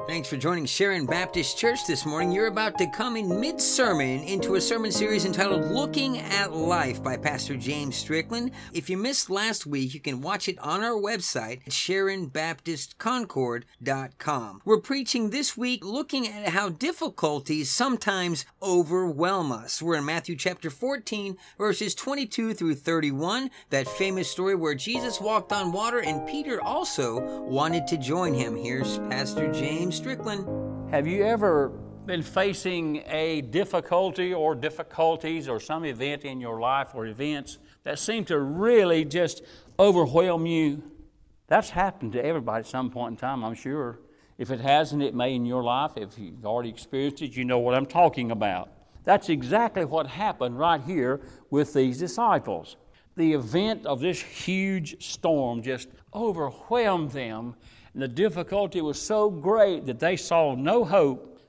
Thanks for joining Sharon Baptist Church this morning. You're about to come in mid-sermon into a sermon series entitled Looking at Life by Pastor James Strickland. If you missed last week, you can watch it on our website at SharonBaptistConcord.com. We're preaching this week looking at how difficulties sometimes overwhelm us. We're in Matthew chapter 14, verses 22 through 31, that famous story where Jesus walked on water and Peter also wanted to join him. Here's Pastor James Strickland. Have you ever been facing a difficulty or difficulties or some event in your life or events that seem to really just overwhelm you? That's happened to everybody at some point in time, I'm sure. If it hasn't, it may in your life. If you've already experienced it, you know what I'm talking about. That's exactly what happened right here with these disciples. The event of this huge storm just overwhelmed them. And the difficulty was so great that they saw no hope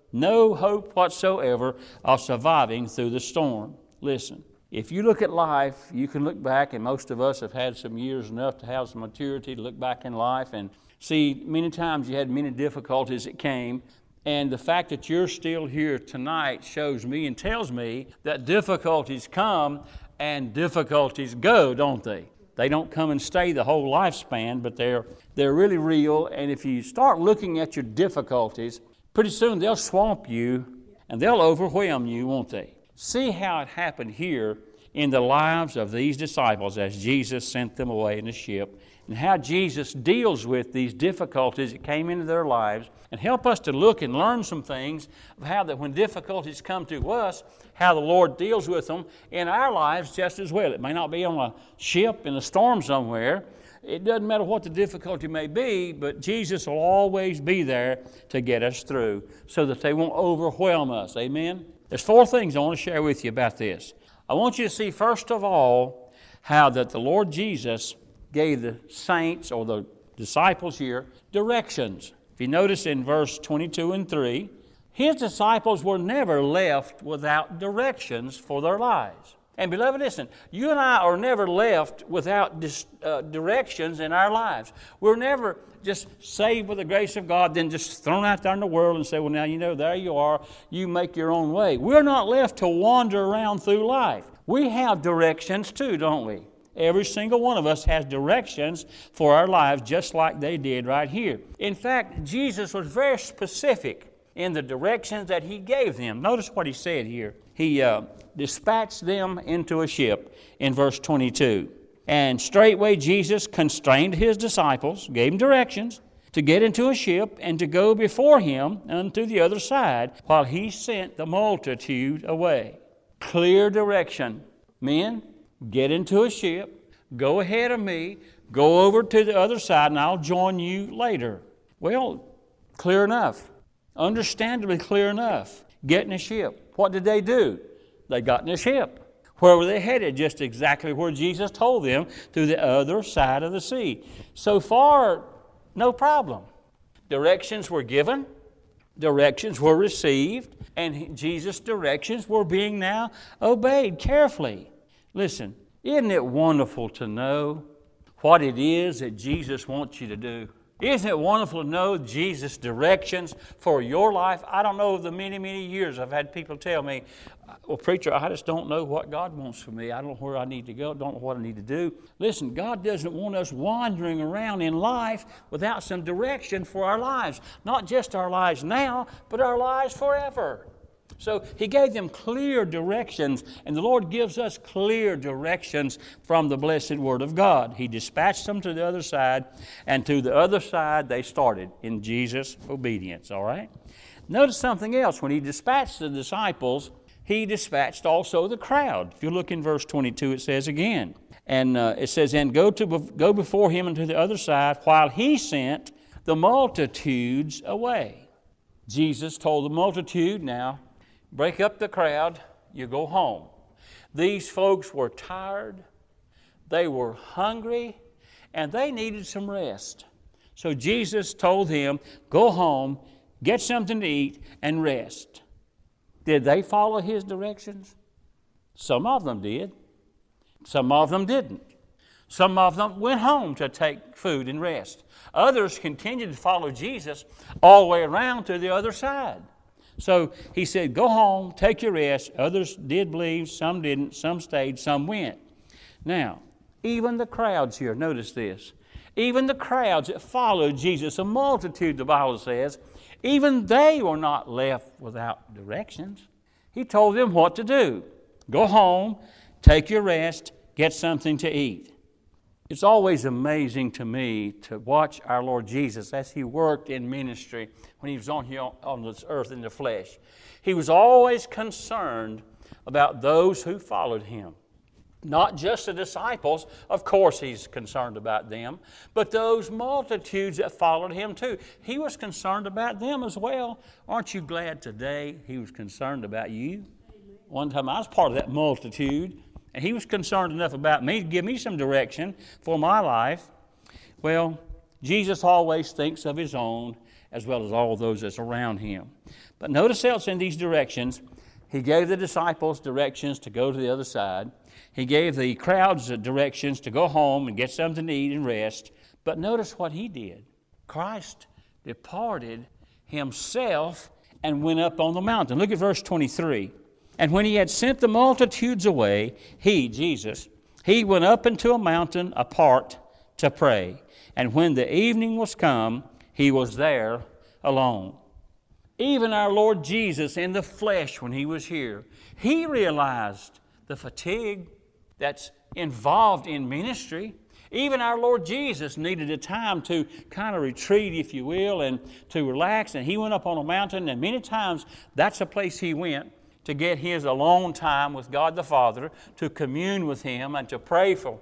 whatsoever of surviving through the storm. Listen, if you look at life, you can look back, and most of us have had some years enough to have some maturity to look back in life and see many times you had many difficulties that came. And the fact that you're still here tonight shows me and tells me that difficulties come and difficulties go, don't they? They don't come and stay the whole lifespan, but they're really real. And if you start looking at your difficulties, pretty soon they'll swamp you and they'll overwhelm you, won't they? See how it happened here in the lives of these disciples as Jesus sent them away in the ship, and how Jesus deals with these difficulties that came into their lives, and help us to look and learn some things of how that when difficulties come to us, how the Lord deals with them in our lives just as well. It may not be on a ship in a storm somewhere. It doesn't matter what the difficulty may be, but Jesus will always be there to get us through so that they won't overwhelm us. Amen? There's 4 things I want to share with you about this. I want you to see, first of all, how that the Lord Jesus gave the saints, or the disciples here, directions. If you notice in verse 22 and 3, His disciples were never left without directions for their lives. And beloved, listen, you and I are never left without directions in our lives. We're never just saved with the grace of God, then just thrown out there in the world and say, well, now, there you are. You make your own way. We're not left to wander around through life. We have directions too, don't we? Every single one of us has directions for our lives, just like they did right here. In fact, Jesus was very specific in the directions that He gave them. Notice what He said here. He dispatched them into a ship in verse 22. And straightway Jesus constrained His disciples, gave them directions, to get into a ship and to go before Him unto the other side, while He sent the multitude away. Clear direction. Men, get into a ship, go ahead of me, go over to the other side, and I'll join you later. Well, clear enough. Understandably clear enough. Get in a ship. What did they do? They got in a ship. Where were they headed? Just exactly where Jesus told them, to the other side of the sea. So far, no problem. Directions were given. Directions were received. And Jesus' directions were being now obeyed carefully. Listen, isn't it wonderful to know what it is that Jesus wants you to do? Isn't it wonderful to know Jesus' directions for your life? I don't know the many, many years I've had people tell me, well, preacher, I just don't know what God wants for me. I don't know where I need to go. Don't know what I need to do. Listen, God doesn't want us wandering around in life without some direction for our lives. Not just our lives now, but our lives forever. So He gave them clear directions, and the Lord gives us clear directions from the blessed Word of God. He dispatched them to the other side, and to the other side they started in Jesus' obedience, all right? Notice something else. When He dispatched the disciples, He dispatched also the crowd. If you look in verse 22, it says again, and it says, and go before Him into the other side, while He sent the multitudes away. Jesus told the multitude, now, break up the crowd, you go home. These folks were tired, they were hungry, and they needed some rest. So Jesus told them, go home, get something to eat, and rest. Did they follow His directions? Some of them did. Some of them didn't. Some of them went home to take food and rest. Others continued to follow Jesus all the way around to the other side. So he said, go home, take your rest. Others did leave, some didn't, some stayed, some went. Now, even the crowds here, notice this. Even the crowds that followed Jesus, a multitude, the Bible says, even they were not left without directions. He told them what to do. Go home, take your rest, get something to eat. It's always amazing to me to watch our Lord Jesus as He worked in ministry when He was on here on this earth in the flesh. He was always concerned about those who followed Him. Not just the disciples, of course He's concerned about them, but those multitudes that followed Him too. He was concerned about them as well. Aren't you glad today He was concerned about you? One time I was part of that multitude, and He was concerned enough about me to give me some direction for my life. Well, Jesus always thinks of His own as well as all those that's around Him. But notice else in these directions, He gave the disciples directions to go to the other side. He gave the crowds directions to go home and get something to eat and rest. But notice what He did. Christ departed Himself and went up on the mountain. Look at verse 23. And when He had sent the multitudes away, He, Jesus, He went up into a mountain apart to pray. And when the evening was come, He was there alone. Even our Lord Jesus in the flesh when He was here, He realized the fatigue that's involved in ministry. Even our Lord Jesus needed a time to kind of retreat, if you will, and to relax. And He went up on a mountain, and many times that's a place He went to get His alone time with God the Father, to commune with Him and to pray for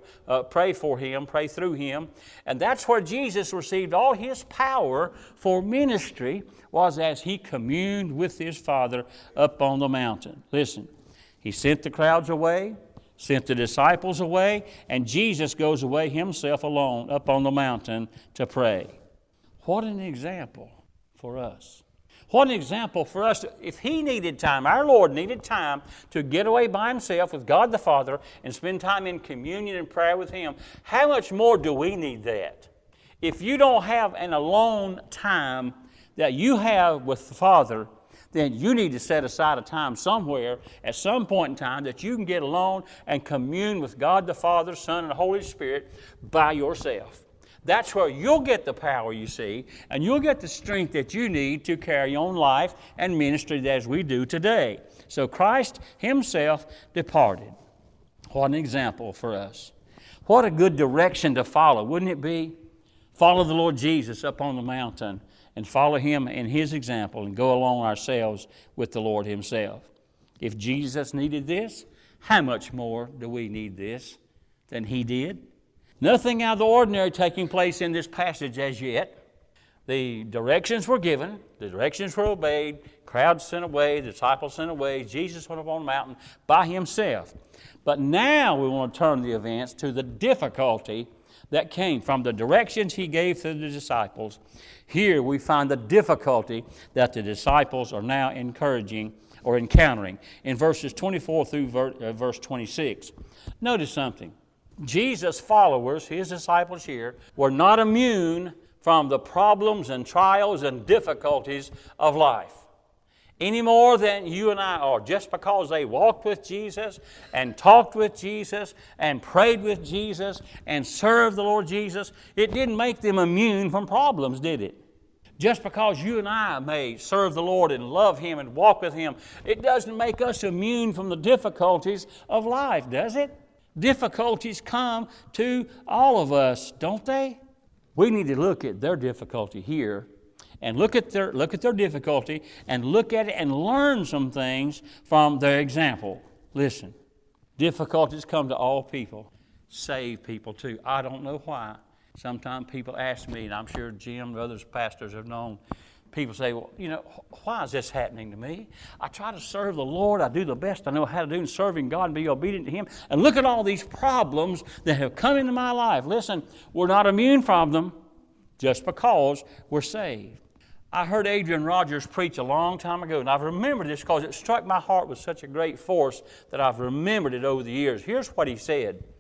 Him, pray through Him. And that's where Jesus received all His power for ministry, was as He communed with His Father up on the mountain. Listen, He sent the crowds away, sent the disciples away, and Jesus goes away Himself alone up on the mountain to pray. What an example for us. What an example for us. If He needed time, our Lord needed time to get away by Himself with God the Father and spend time in communion and prayer with Him, how much more do we need that? If you don't have an alone time that you have with the Father, then you need to set aside a time somewhere at some point in time that you can get alone and commune with God the Father, Son, and the Holy Spirit by yourself. That's where you'll get the power, you see, and you'll get the strength that you need to carry on life and ministry as we do today. So Christ Himself departed. What an example for us. What a good direction to follow, wouldn't it be? Follow the Lord Jesus up on the mountain and follow Him in His example and go along ourselves with the Lord Himself. If Jesus needed this, how much more do we need this than He did? Nothing out of the ordinary taking place in this passage as yet. The directions were given, the directions were obeyed, crowds sent away, the disciples sent away, Jesus went up on the mountain by Himself. But now we want to turn the events to the difficulty that came from the directions He gave to the disciples. Here we find the difficulty that the disciples are now encountering in verses 24 through verse 26. Notice something. Jesus' followers, His disciples here, were not immune from the problems and trials and difficulties of life. Any more than you and I are. Just because they walked with Jesus and talked with Jesus and prayed with Jesus and served the Lord Jesus, it didn't make them immune from problems, did it? Just because you and I may serve the Lord and love Him and walk with Him, it doesn't make us immune from the difficulties of life, does it? Difficulties come to all of us, don't they? We need to look at their difficulty here and look at their difficulty and look at it and learn some things from their example. Listen, difficulties come to all people, saved people too. I don't know why. Sometimes people ask me, and I'm sure Jim and others pastors have known, people say, well, why is this happening to me? I try to serve the Lord. I do the best I know how to do in serving God and be obedient to Him. And look at all these problems that have come into my life. Listen, we're not immune from them just because we're saved. I heard Adrian Rogers preach a long time ago, and I've remembered this because it struck my heart with such a great force that I've remembered it over the years. Here's what he said.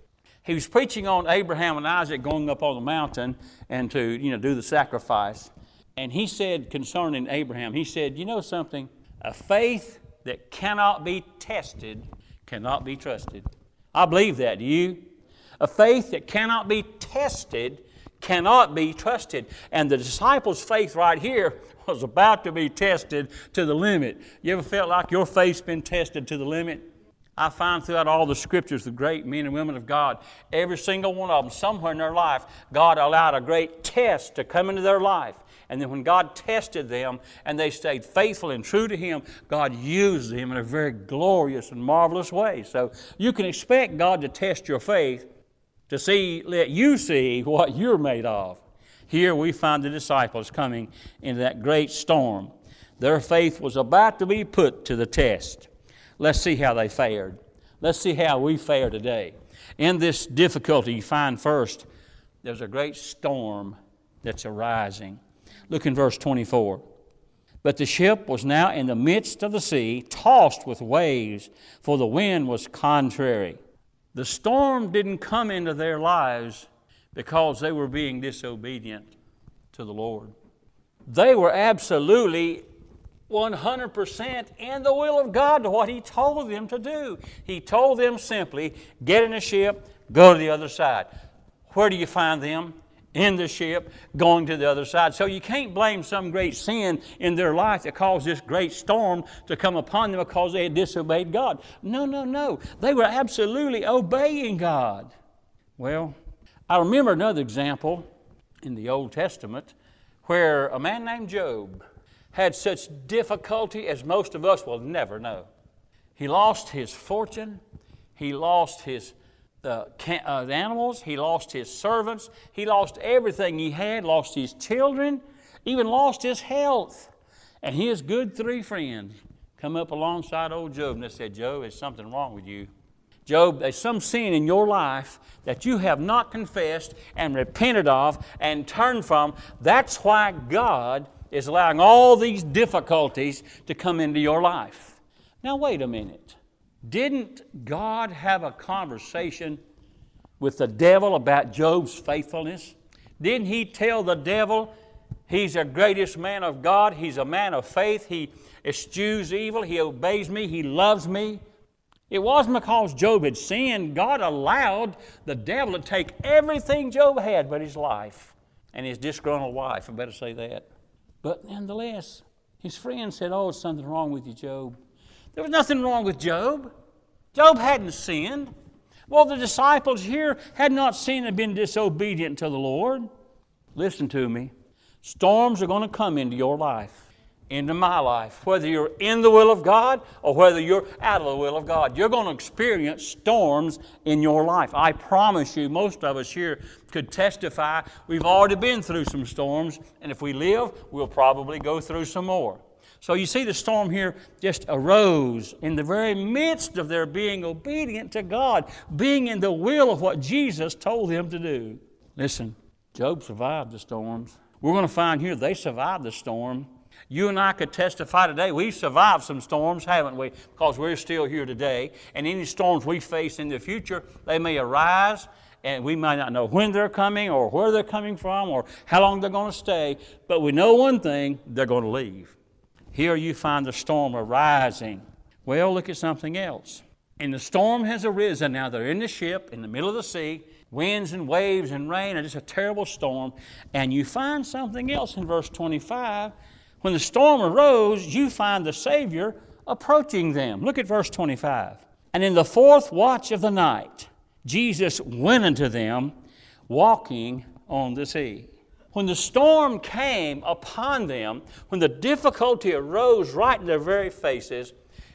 He was preaching on Abraham and Isaac going up on the mountain and to, do the sacrifice. And he said concerning Abraham, he said, you know something? A faith that cannot be tested cannot be trusted. I believe that. Do you? A faith that cannot be tested cannot be trusted. And the disciples' faith right here was about to be tested to the limit. You ever felt like your faith's been tested to the limit? I find throughout all the scriptures, the great men and women of God, every single one of them, somewhere in their life, God allowed a great test to come into their life. And then when God tested them and they stayed faithful and true to Him, God used them in a very glorious and marvelous way. So you can expect God to test your faith to let you see what you're made of. Here we find the disciples coming into that great storm. Their faith was about to be put to the test. Let's see how they fared. Let's see how we fare today. In this difficulty, you find first, there's a great storm that's arising. Look in verse 24. But the ship was now in the midst of the sea, tossed with waves, for the wind was contrary. The storm didn't come into their lives because they were being disobedient to the Lord. They were absolutely 100% in the will of God to what He told them to do. He told them simply, get in a ship, go to the other side. Where do you find them? In the ship, going to the other side. So you can't blame some great sin in their life that caused this great storm to come upon them because they had disobeyed God. No. They were absolutely obeying God. Well, I remember another example in the Old Testament where a man named Job had such difficulty as most of us will never know. He lost his fortune. He lost his the animals. He lost his servants. He lost everything he had, lost his children, even lost his health. And his good three friends come up alongside old Job and they said, Job, there's something wrong with you. Job, there's some sin in your life that you have not confessed and repented of and turned from. That's why God is allowing all these difficulties to come into your life. Now, wait a minute. Didn't God have a conversation with the devil about Job's faithfulness? Didn't He tell the devil he's the greatest man of God, he's a man of faith, he eschews evil, he obeys me, he loves me? It wasn't because Job had sinned. God allowed the devil to take everything Job had but his life and his disgruntled wife, I better say that. But nonetheless, his friends said, oh, there's something wrong with you, Job. There was nothing wrong with Job. Job hadn't sinned. Well, the disciples here had not sinned and been disobedient to the Lord. Listen to me. Storms are going to come into your life, into my life. Whether you're in the will of God or whether you're out of the will of God, you're going to experience storms in your life. I promise you, most of us here could testify we've already been through some storms, and if we live, we'll probably go through some more. So you see the storm here just arose in the very midst of their being obedient to God, being in the will of what Jesus told them to do. Listen, Job survived the storms. We're going to find here they survived the storm. You and I could testify today, we've survived some storms, haven't we? Because we're still here today. And any storms we face in the future, they may arise, and we might not know when they're coming or where they're coming from or how long they're going to stay. But we know one thing, they're going to leave. Here you find the storm arising. Well, look at something else. And the storm has arisen. Now they're in the ship in the middle of the sea. Winds and waves and rain are just a terrible storm. And you find something else in verse 25. When the storm arose, you find the Savior approaching them. Look at verse 25. And in the fourth watch of the night, Jesus went unto them, walking on the sea. When the storm came upon them, when the difficulty arose right in their very faces,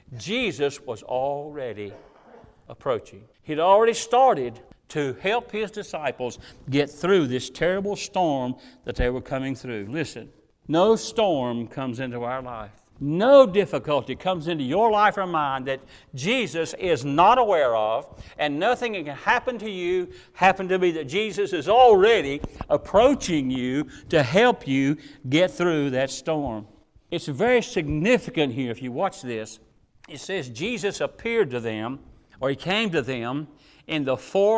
Jesus was already approaching. He'd already started to help His disciples get through this terrible storm that they were coming through. Listen, no storm comes into our life. No difficulty comes into your life or mine that Jesus is not aware of, and nothing that can happen to you, happen to be that Jesus is already approaching you to help you get through that storm. It's very significant here if you watch this. It says Jesus appeared to them, or He came to them in the fourth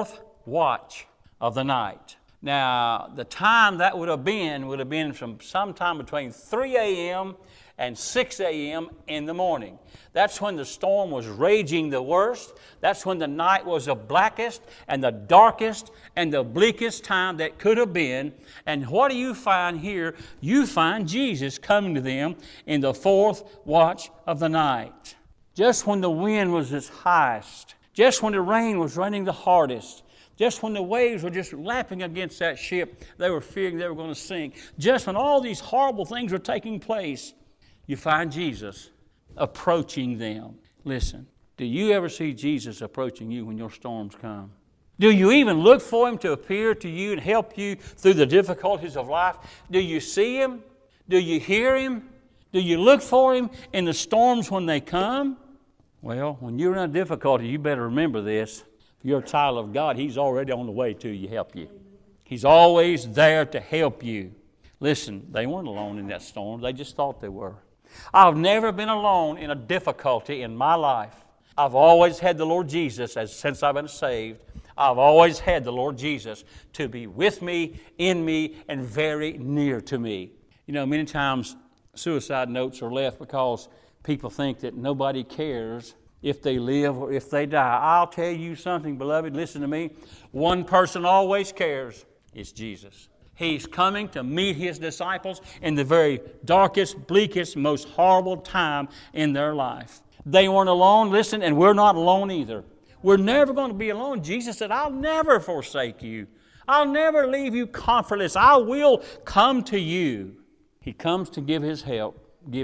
watch of the night. Now, the time that would have been from sometime between 3 a.m. and 6 a.m. in the morning. That's when the storm was raging the worst. That's when the night was the blackest and the darkest and the bleakest time that could have been. And what do you find here? You find Jesus coming to them in the fourth watch of the night. Just when the wind was its highest. Just when the rain was raining the hardest. Just when the waves were just lapping against that ship, they were fearing they were going to sink. Just when all these horrible things were taking place, you find Jesus approaching them. Listen, do you ever see Jesus approaching you when your storms come? Do you even look for Him to appear to you and help you through the difficulties of life? Do you see Him? Do you hear Him? Do you look for Him in the storms when they come? Well, when you're in a difficulty, you better remember this. If you're a child of God, He's already on the way to you, help you. He's always there to help you. Listen, they weren't alone in that storm. They just thought they were. I've never been alone in a difficulty in my life. I've always had the Lord Jesus, since I've been saved, I've always had the Lord Jesus to be with me, in me, and very near to me. You know, many times suicide notes are left because people think that nobody cares if they live or if they die. I'll tell you something, beloved, listen to me. One person always cares. It's Jesus. He's coming to meet His disciples in the very darkest, bleakest, most horrible time in their life. They weren't alone, listen, and we're not alone either. We're never going to be alone. Jesus said, I'll never forsake you. I'll never leave you comfortless. I will come to you. He comes to give His help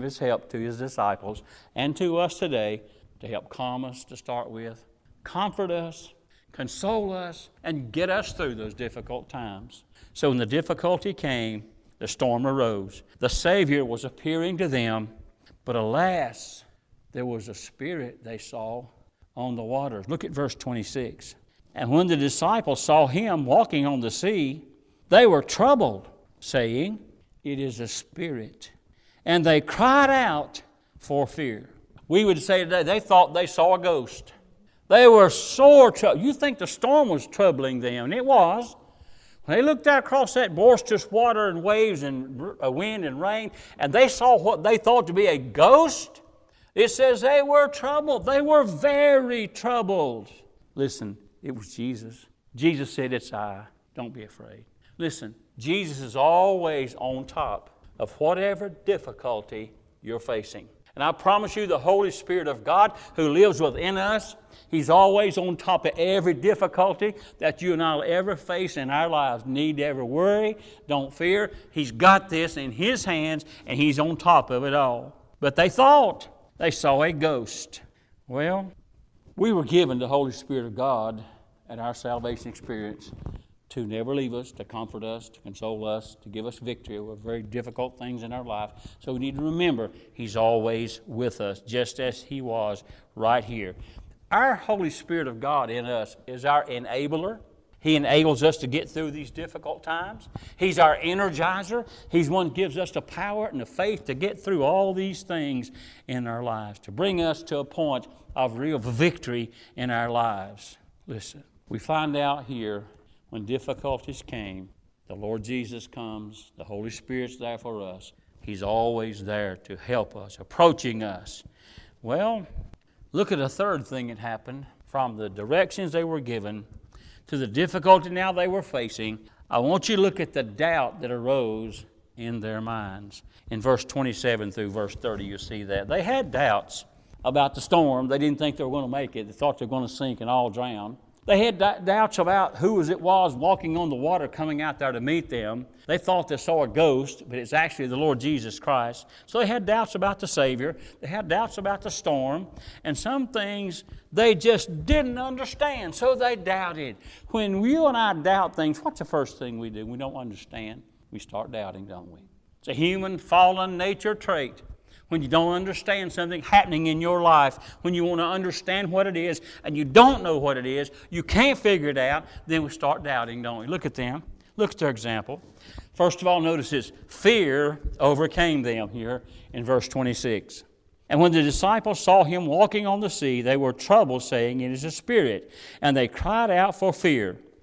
to His disciples and to us today to help calm us to start with, comfort us, console us, and get us through those difficult times. So when the difficulty came, the storm arose. The Savior was appearing to them, but alas, there was a spirit they saw on the waters. Look at verse 26. And when the disciples saw Him walking on the sea, they were troubled, saying, It is a spirit. And they cried out for fear. We would say today, they thought they saw a ghost. They were sore troubled. You think the storm was troubling them, and it was. When they looked out across that boisterous water and waves and wind and rain, and they saw what they thought to be a ghost, it says they were troubled. They were very troubled. Listen, it was Jesus. Jesus said, It's I. Don't be afraid. Listen, Jesus is always on top of whatever difficulty you're facing. And I promise you, the Holy Spirit of God who lives within us, He's always on top of every difficulty that you and I will ever face in our lives. Need to ever worry, don't fear. He's got this in His hands, and He's on top of it all. But they thought they saw a ghost. Well, we were given the Holy Spirit of God at our salvation experience to never leave us, to comfort us, to console us, to give us victory over very difficult things in our life. So we need to remember He's always with us, just as He was right here. Our Holy Spirit of God in us is our enabler. He enables us to get through these difficult times. He's our energizer. He's one who gives us the power and the faith to get through all these things in our lives, to bring us to a point of real victory in our lives. Listen, we find out here when difficulties came, the Lord Jesus comes, the Holy Spirit's there for us. He's always there to help us, approaching us. Well, look at a third thing that happened from the directions they were given to the difficulty now they were facing. I want you to look at the doubt that arose in their minds. In verse 27 through verse 30, you see that. They had doubts about the storm. They didn't think they were going to make it. They thought they were going to sink and all drown. They had doubts about who it was walking on the water coming out there to meet them. They thought they saw a ghost, but it's actually the Lord Jesus Christ. So they had doubts about the Savior. They had doubts about the storm. And some things they just didn't understand, so they doubted. When you and I doubt things, what's the first thing we do? We don't understand. We start doubting, don't we? It's a human fallen nature trait. When you don't understand something happening in your life, when you want to understand what it is and you don't know what it is, you can't figure it out, then we start doubting, don't we? Look at them. Look at their example. First of all, notice this. Fear overcame them here in verse 26. And when the disciples saw Him walking on the sea, they were troubled, saying, It is a spirit. And they cried out for fear.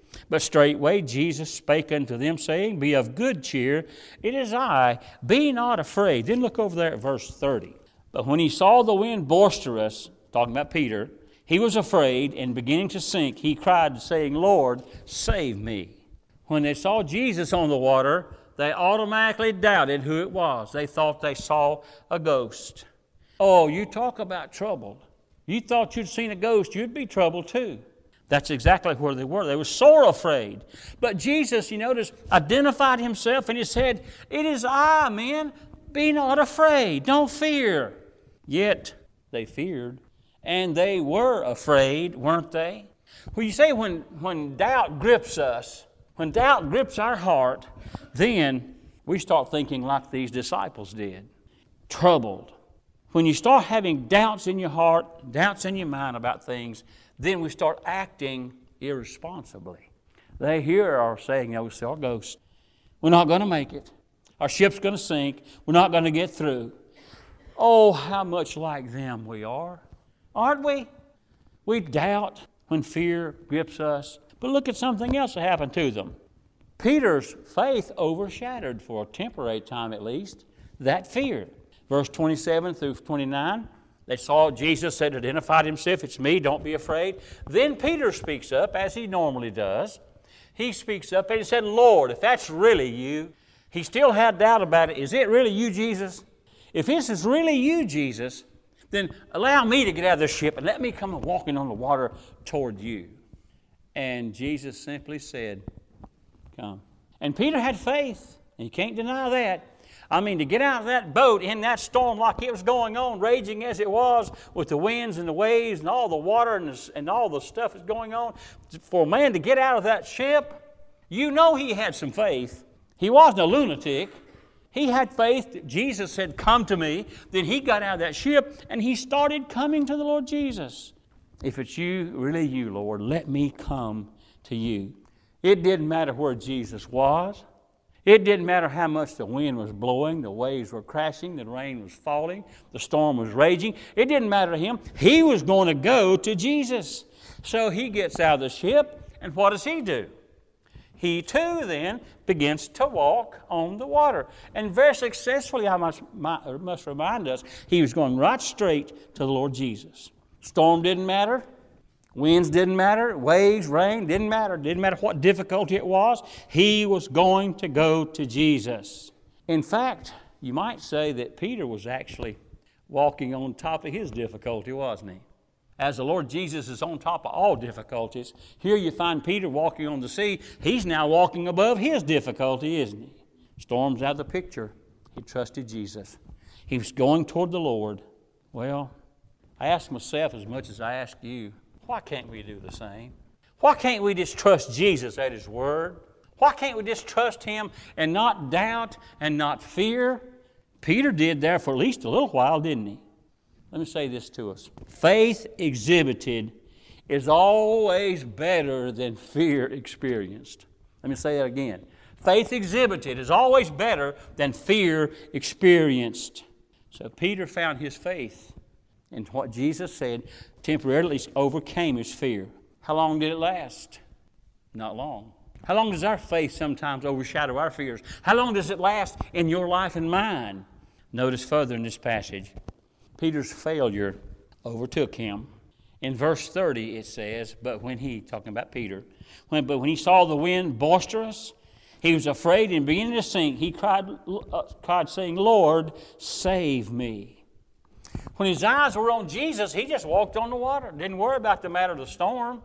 But straightway Jesus spake unto them, saying, Be of good cheer, it is I, be not afraid. Then look over there at verse 30. But when he saw the wind boisterous, talking about Peter, he was afraid, and beginning to sink, he cried, saying, Lord, save me. When they saw Jesus on the water, they automatically doubted who it was. They thought they saw a ghost. Oh, you talk about troubled. You thought you'd seen a ghost, you'd be troubled too. That's exactly where they were. They were sore afraid. But Jesus, you notice, identified himself and he said, It is I, men. Be not afraid. Don't fear. Yet they feared. And they were afraid, weren't they? Well, you say when doubt grips us, when doubt grips our heart, then we start thinking like these disciples did. Troubled. When you start having doubts in your heart, doubts in your mind about things, then we start acting irresponsibly. They here are saying, we saw a ghost. We're not going to make it. Our ship's going to sink. We're not going to get through. Oh, how much like them we are, aren't we? We doubt when fear grips us. But look at something else that happened to them. Peter's faith overshadowed, for a temporary time at least, that fear. Verse 27 through 29, they saw Jesus had identified himself. It's me, don't be afraid. Then Peter speaks up, as he normally does. He speaks up and he said, Lord, if that's really you, he still had doubt about it. Is it really you, Jesus? If this is really you, Jesus, then allow me to get out of the ship and let me come walking on the water toward you. And Jesus simply said, Come. And Peter had faith, and you can't deny that. I mean, to get out of that boat in that storm like it was going on, raging as it was, with the winds and the waves and all the water and all the stuff that's going on, for a man to get out of that ship, you know he had some faith. He wasn't a lunatic. He had faith that Jesus said, Come to me. Then he got out of that ship and he started coming to the Lord Jesus. If it's you, really you, Lord, let me come to you. It didn't matter where Jesus was. It didn't matter how much the wind was blowing, the waves were crashing, the rain was falling, the storm was raging. It didn't matter to him. He was going to go to Jesus. So he gets out of the ship, and what does he do? He too then begins to walk on the water. And very successfully, I must remind us, he was going right straight to the Lord Jesus. Storm didn't matter. Winds didn't matter. Waves, rain, didn't matter. Didn't matter what difficulty it was. He was going to go to Jesus. In fact, you might say that Peter was actually walking on top of his difficulty, wasn't he? As the Lord Jesus is on top of all difficulties, here you find Peter walking on the sea. He's now walking above his difficulty, isn't he? Storm's out of the picture. He trusted Jesus. He was going toward the Lord. Well, I ask myself as much as I ask you, why can't we do the same? Why can't we just trust Jesus at His Word? Why can't we just trust Him and not doubt and not fear? Peter did there for at least a little while, didn't he? Let me say this to us. Faith exhibited is always better than fear experienced. Let me say that again. Faith exhibited is always better than fear experienced. So Peter found his faith in what Jesus said, temporarily overcame his fear. How long did it last? Not long. How long does our faith sometimes overshadow our fears? How long does it last in your life and mine? Notice further in this passage, Peter's failure overtook him. In verse 30 it says, but when he, talking about Peter, when he saw the wind boisterous, he was afraid and beginning to sink. He cried saying, Lord, save me. When his eyes were on Jesus, he just walked on the water. Didn't worry about the matter of the storm.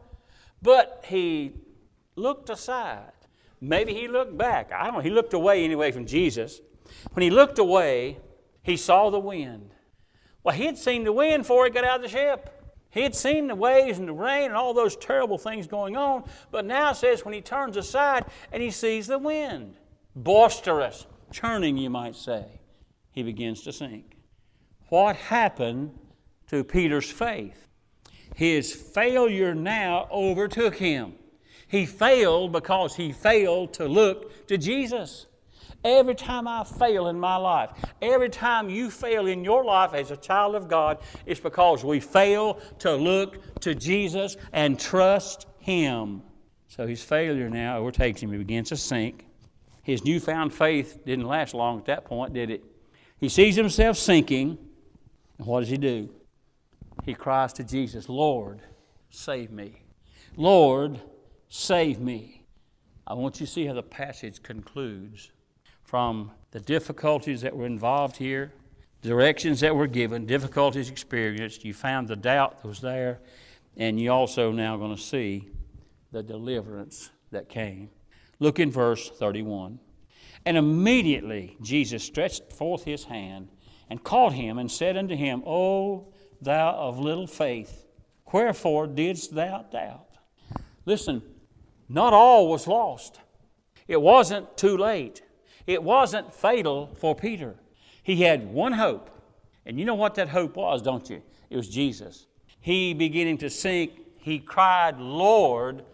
But he looked aside. Maybe he looked back. I don't know. He looked away anyway from Jesus. When he looked away, he saw the wind. Well, he had seen the wind before he got out of the ship. He had seen the waves and the rain and all those terrible things going on. But now it says when he turns aside and he sees the wind, boisterous, churning, you might say, he begins to sink. What happened to Peter's faith? His failure now overtook him. He failed because he failed to look to Jesus. Every time I fail in my life, every time you fail in your life as a child of God, it's because we fail to look to Jesus and trust Him. So his failure now overtakes him. He begins to sink. His newfound faith didn't last long at that point, did it? He sees himself sinking, and what does he do? He cries to Jesus, Lord, save me. Lord, save me. I want you to see how the passage concludes. From the difficulties that were involved here, directions that were given, difficulties experienced, you found the doubt that was there, and you also now going to see the deliverance that came. Look in verse 31. And immediately Jesus stretched forth his hand and caught him and said unto him, O thou of little faith, wherefore didst thou doubt? Listen, not all was lost. It wasn't too late. It wasn't fatal for Peter. He had one hope. And you know what that hope was, don't you? It was Jesus. He beginning to sink, he cried, Lord,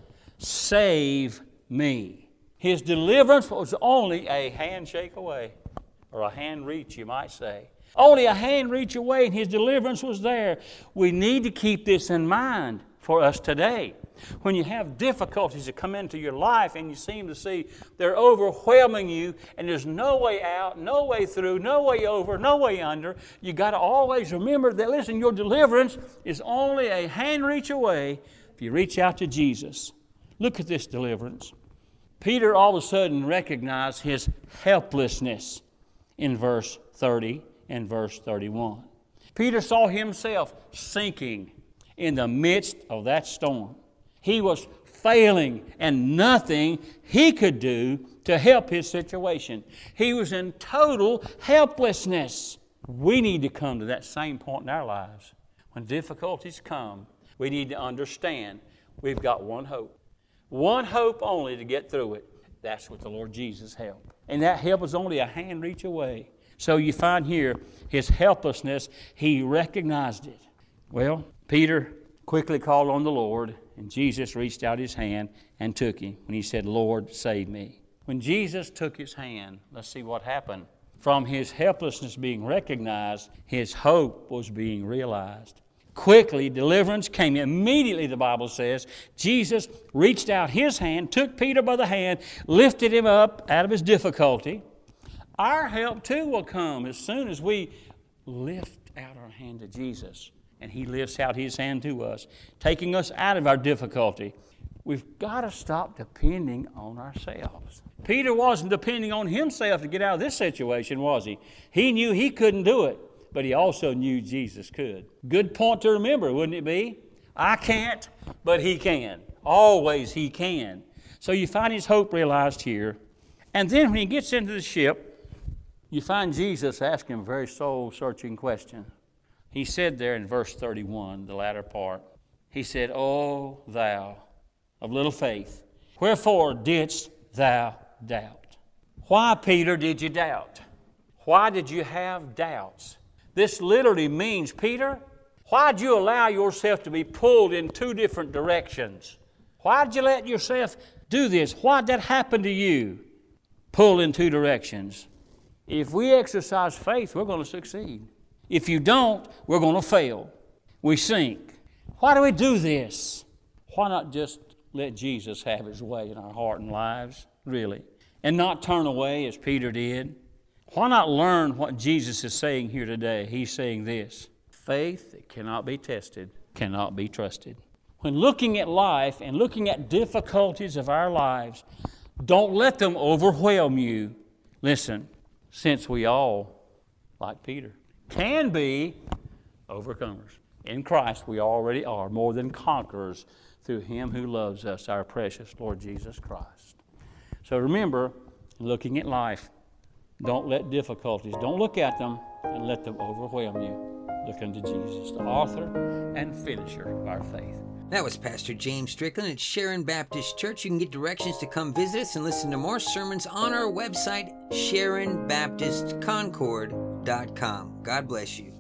save me. His deliverance was only a handshake away, or a hand reach, you might say. Only a hand reach away, and his deliverance was there. We need to keep this in mind for us today. When you have difficulties that come into your life and you seem to see they're overwhelming you and there's no way out, no way through, no way over, no way under, you got to always remember that, listen, your deliverance is only a hand reach away if you reach out to Jesus. Look at this deliverance. Peter all of a sudden recognized his helplessness in verse 30 and verse 31. Peter saw himself sinking in the midst of that storm. He was failing, and nothing he could do to help his situation. He was in total helplessness. We need to come to that same point in our lives. When difficulties come, we need to understand we've got one hope. One hope only to get through it. That's with the Lord Jesus' help. And that help is only a hand reach away. So you find here his helplessness, he recognized it. Well, Peter quickly called on the Lord, and Jesus reached out his hand and took him when he said, Lord, save me. When Jesus took his hand, let's see what happened. From his helplessness being recognized, his hope was being realized. Quickly, deliverance came. Immediately, the Bible says, Jesus reached out his hand, took Peter by the hand, lifted him up out of his difficulty. Our help, too, will come as soon as we lift out our hand to Jesus. And he lifts out his hand to us, taking us out of our difficulty. We've got to stop depending on ourselves. Peter wasn't depending on himself to get out of this situation, was he? He knew he couldn't do it, but he also knew Jesus could. Good point to remember, wouldn't it be? I can't, but he can. Always he can. So you find his hope realized here. And then when he gets into the ship, you find Jesus asking him a very soul-searching question. He said there in verse 31, the latter part, he said, O thou of little faith, wherefore didst thou doubt? Why, Peter, did you doubt? Why did you have doubts? This literally means, Peter, why did you allow yourself to be pulled in two different directions? Why did you let yourself do this? Why did that happen to you? Pulled in two directions. If we exercise faith, we're going to succeed. If you don't, we're going to fail. We sink. Why do we do this? Why not just let Jesus have his way in our heart and lives, really, and not turn away as Peter did? Why not learn what Jesus is saying here today? He's saying this: faith that cannot be tested cannot be trusted. When looking at life and looking at difficulties of our lives, don't let them overwhelm you. Listen, since we all, like Peter, can be overcomers. In Christ, we already are more than conquerors through him who loves us, our precious Lord Jesus Christ. So remember, looking at life, don't let difficulties, don't look at them and let them overwhelm you. Look unto Jesus, the author and finisher of our faith. That was Pastor James Strickland at Sharon Baptist Church. You can get directions to come visit us and listen to more sermons on our website, SharonBaptistConcord.com. God bless you.